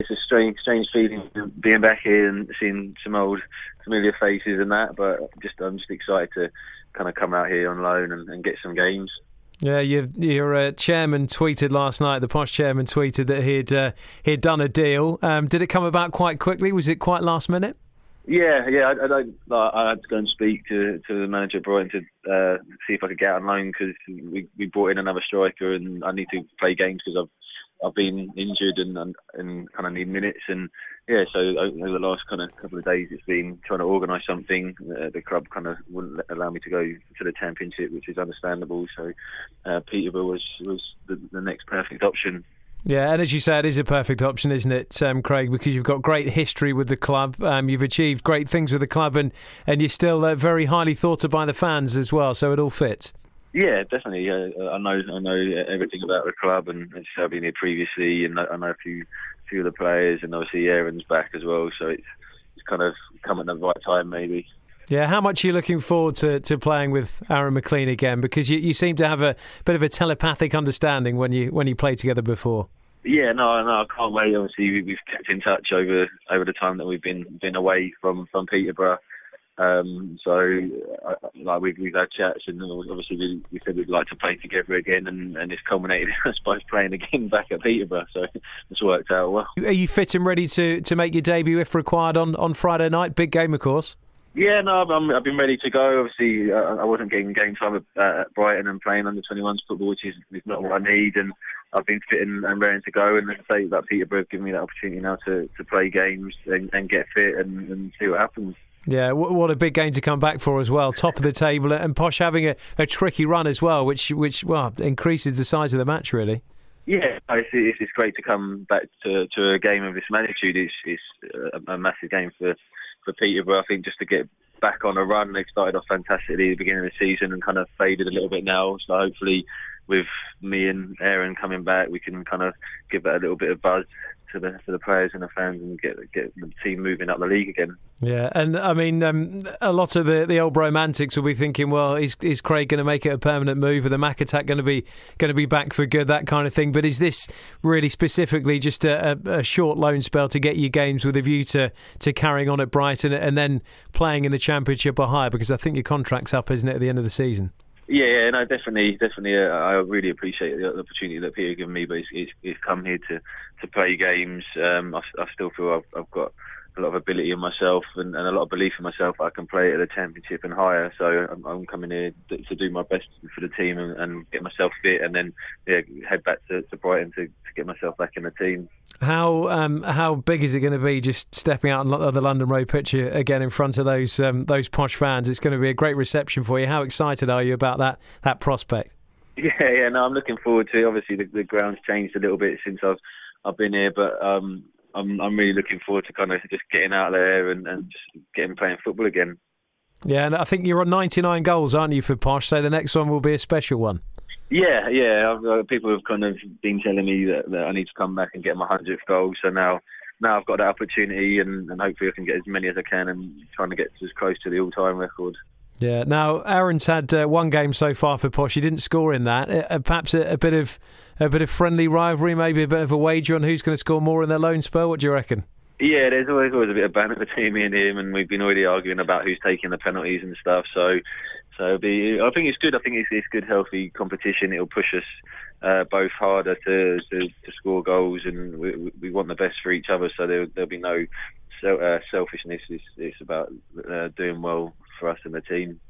It's a strange feeling being back here and seeing some old familiar faces and that, but I'm just excited to kind of come out here on loan and get some games. Yeah, your chairman tweeted last night. The Posh chairman tweeted that he'd done a deal. Did it come about quite quickly? Was it quite last minute? Yeah. I had to go and speak to the manager at Brighton to see if I could get out on loan, because we brought in another striker and I need to play games because I've been injured and kind of need minutes. And yeah, so over the last kind of couple of days, it's been trying to organise something. The club kind of wouldn't allow me to go to the Championship, which is understandable. So Peterborough was the next perfect option. Yeah, and as you say, it is a perfect option, isn't it, Craig? Because you've got great history with the club, you've achieved great things with the club, and you're still very highly thought of by the fans as well. So it all fits. Yeah, definitely. I know everything about the club, and I've been here previously, and I know a few of the players, and obviously Aaron's back as well. So it's kind of come at the right time, maybe. Yeah, how much are you looking forward to playing with Aaron McLean again? Because you seem to have a bit of a telepathic understanding when you played together before. Yeah, no, I can't wait. Obviously, we've kept in touch over the time that we've been away from Peterborough. We've had chats, and obviously we said we'd like to play together again, and it's culminated in us both playing again back at Peterborough. So it's worked out well. Are you fit and ready to make your debut if required on Friday night? Big game, of course. Yeah, no, I've been ready to go. Obviously, I wasn't getting game time at Brighton and playing under 21s football, which is not what I need, and I've been fit and ready to go. And I say that Peterborough have given me that opportunity now to play games and get fit and see what happens. Yeah, what a big game to come back for as well. Top of the table, and Posh having a tricky run as well, which increases the size of the match, really. Yeah, it's great to come back to a game of this magnitude. It's a massive game for Peterborough. I think just to get back on a run, they started off fantastically at the beginning of the season and kind of faded a little bit now. So hopefully with me and Aaron coming back, we can kind of give that a little bit of buzz to the players and the fans and get the team moving up the league again. Yeah, and I mean, a lot of the old romantics will be thinking, well, is Craig going to make it a permanent move? Or the Mac Attack going to be back for good? That kind of thing. But is this really specifically just a short loan spell to get you games with a view to carrying on at Brighton and then playing in the Championship or higher? Because I think your contract's up, isn't it, at the end of the season? Yeah, no, definitely. I really appreciate the opportunity that Peter given me, but it's come here to play games. I still feel I've got a lot of ability in myself and a lot of belief in myself. I can play at the Championship and higher, so I'm coming here to do my best for the team and get myself fit, and then head back to Brighton to get myself back in the team. How big is it going to be just stepping out on the London Road pitch again in front of those Posh fans? It's going to be a great reception for you. How excited are you about that prospect? Yeah, no, I'm looking forward to it. Obviously, the ground's changed a little bit since I've been here, but I'm really looking forward to kind of just getting out there and just getting playing football again. Yeah, and I think you're on 99 goals, aren't you, for Posh? So the next one will be a special one. Yeah. People have kind of been telling me that I need to come back and get my 100th goal. So now I've got that opportunity, and hopefully I can get as many as I can and trying to get as close to the all-time record. Yeah. Now Aaron's had one game so far for Posh. He didn't score in that. Perhaps a bit of friendly rivalry, maybe a bit of a wager on who's going to score more in their loan spell. What do you reckon? Yeah, there's always a bit of banter between me and him, and we've been already arguing about who's taking the penalties and stuff. So I think it's good. I think it's good, healthy competition. It'll push us both harder to score goals, and we want the best for each other. So there'll be no selfishness. It's about doing well for us and the team.